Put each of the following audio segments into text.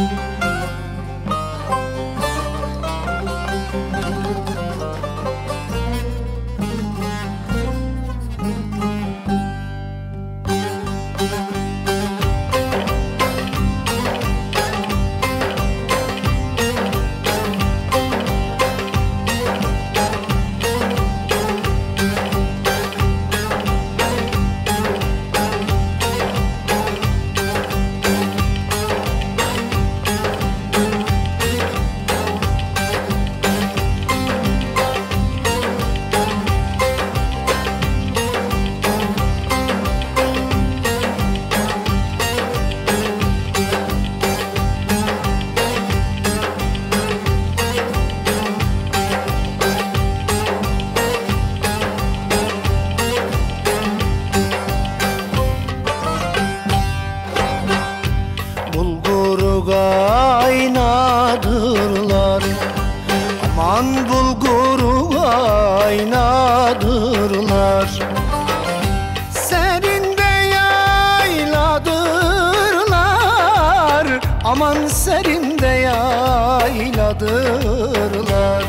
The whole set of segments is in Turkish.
Bulguru kaynadırlar, aman bulguru kaynadırlar. Serinde yayladırlar, aman serinde yayladırlar.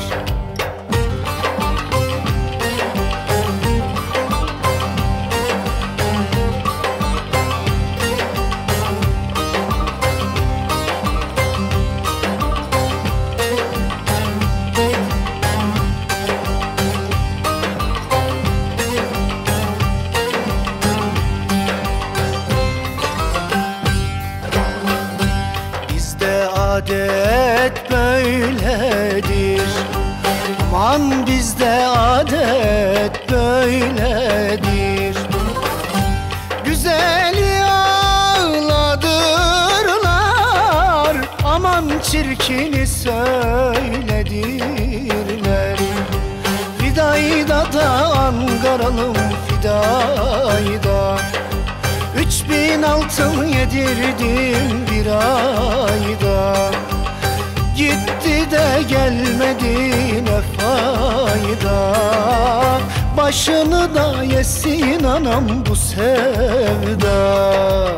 Adet böyledir, aman bizde adet böyledir. Güzeli ağladırlar, aman çirkini söyledirler. Fidayda da Ankaralım fidayda, 3000 altın yedirdim bir ayda. Gitti de gelmedi ne fayda, başını da yesin anam bu sevda.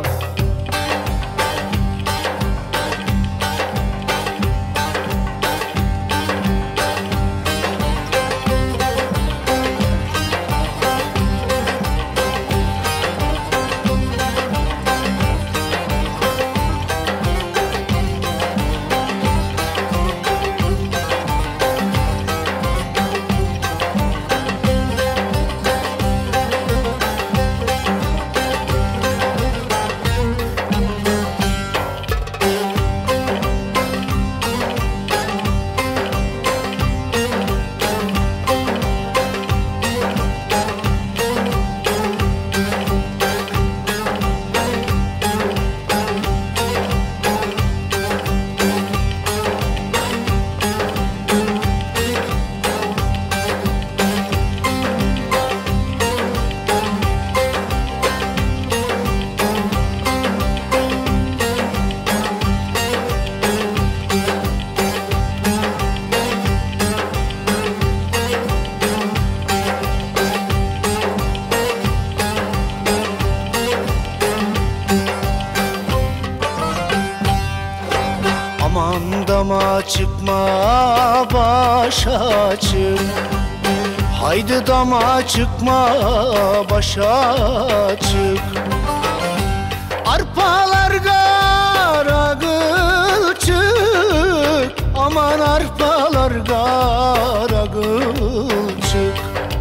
Aman dama çıkma başa çık, haydi dama çıkma başa çık. Arpalar kara kılçık, aman arpalar kara kılçık.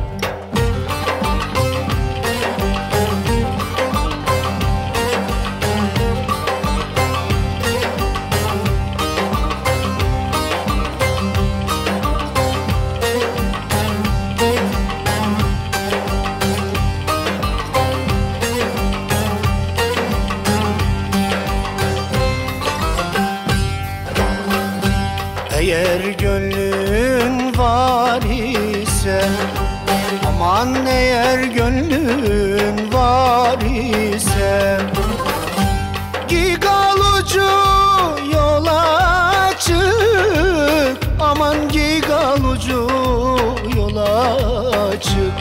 Eğer gönlün var ise, aman eğer gönlün var ise, gigalucu yola çık, aman gigalucu yola çık.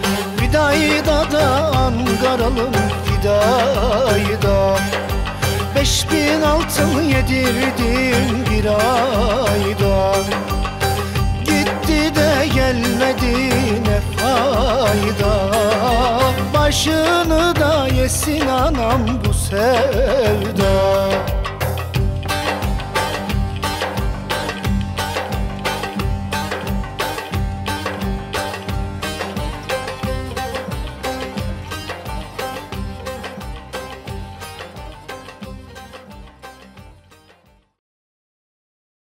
Fidayda da Ankaralım fidayda, 5000 altın yedirdim bir ayda. Gitti de gelmedi ne fayda. Başını da yesin anam bu sevda.